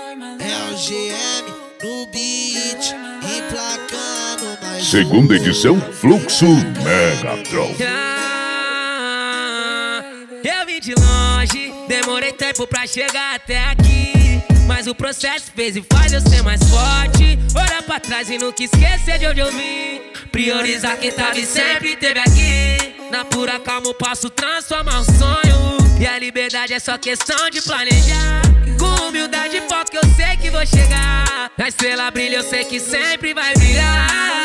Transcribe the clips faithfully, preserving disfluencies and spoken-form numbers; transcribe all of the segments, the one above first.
É o G M no beat, emplacando mais. Segunda edição, Fluxo Megatron. Eu vim de longe, demorei tempo pra chegar até aqui, mas o processo fez e faz eu ser mais forte. Olha pra trás e nunca esquecer de onde eu vim. Priorizar quem tava e sempre teve aqui. Na pura calma o passo transformar um sonho. E a liberdade é só questão de planejar. Com humildade e foco eu sei que vou chegar. A estrela brilha, eu sei que sempre vai brilhar.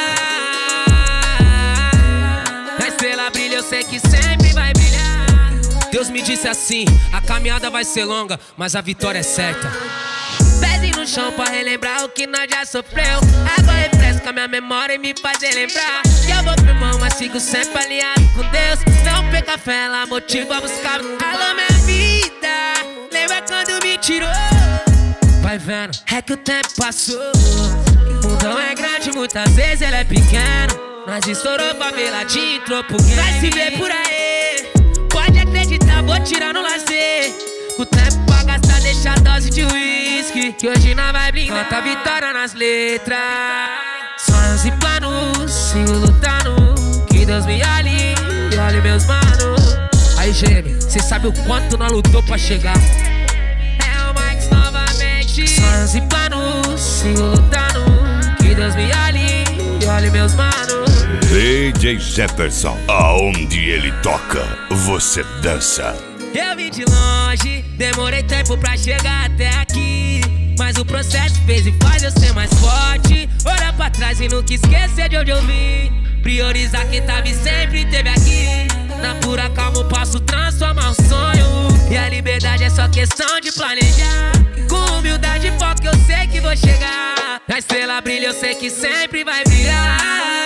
A estrela brilha, eu sei que sempre vai brilhar. Deus me disse assim, a caminhada vai ser longa, mas a vitória é certa. Pezinho no chão pra relembrar o que nós já sofreu. Água refresca minha memória e me faz relembrar que eu vou firmão, mas sigo sempre alinhado com Deus. Não perca fé, ela motiva a buscar. Alô minha vida, lembra quando me tirou? Vai vendo, é que o tempo passou. O mundão é grande, muitas vezes ele é pequeno. Nós estourou faveladinho, entrou pro game. Vai se ver por aí, pode acreditar, vou tirar no lazer. O tempo pra gastar, deixa a dose de uísque, que hoje nós vai blindar. Canta a vitória nas letras. Sonhos e planos, sigo lutando. Que Deus me olhe e olhe meus manos. Aí G M, cê sabe o quanto nós lutou pra chegar. É o Max novamente. Sonhos e planos, sigo lutando. Que Deus me olhe e olhe meus manos. D J Jefferson, aonde ele toca, você dança. Eu vim de longe, demorei tempo pra chegar até aqui, mas o processo fez e faz eu ser mais forte. Olha pra trás e nunca esquecer de onde eu vim. Priorizar quem tava e sempre teve aqui. Na pura calma o passo transformar um sonho. E a liberdade é só questão de planejar. Com humildade e foco eu sei que vou chegar. A estrela brilha, eu sei que sempre vai brilhar.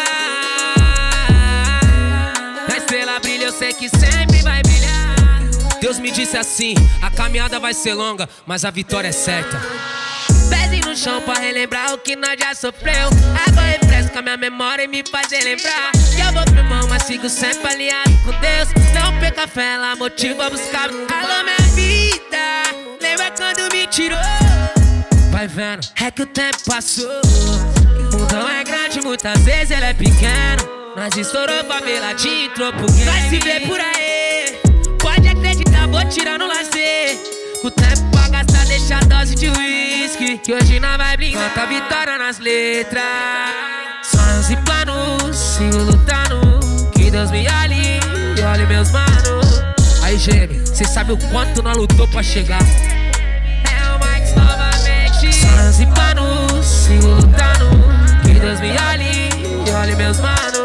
A estrela brilha, eu sei que sempre vai brilhar. Deus me disse assim, a caminhada vai ser longa, mas a vitória é certa. Pezinho no chão pra relembrar o que nós já sofreu. Água refresca minha memória e me faz relembrar que eu vou firmão, mas sigo sempre alinhado com Deus. Não perca fé, ela motiva a buscar. Alô minha vida, lembra quando me tirou? Vai vendo, é que o tempo passou. O mundão é grande, muitas vezes ele é pequeno. Nós estourou faveladinho, entrou pro game. Vai se ver por aí, pode acreditar, vou tirar no lazer. O tempo pra gastar, deixa a dose de uísque, que hoje nós vai blindar. Canta a vitória nas letras. Sonhos e planos, sigo lutando. Que Deus me olhe e olhe meus manos. Aí G M, cê sabe o quanto nós lutou pra chegar. É o Max novamente. Sonhos e planos, sigo lutando. Que Deus me olhe e olhe meus manos.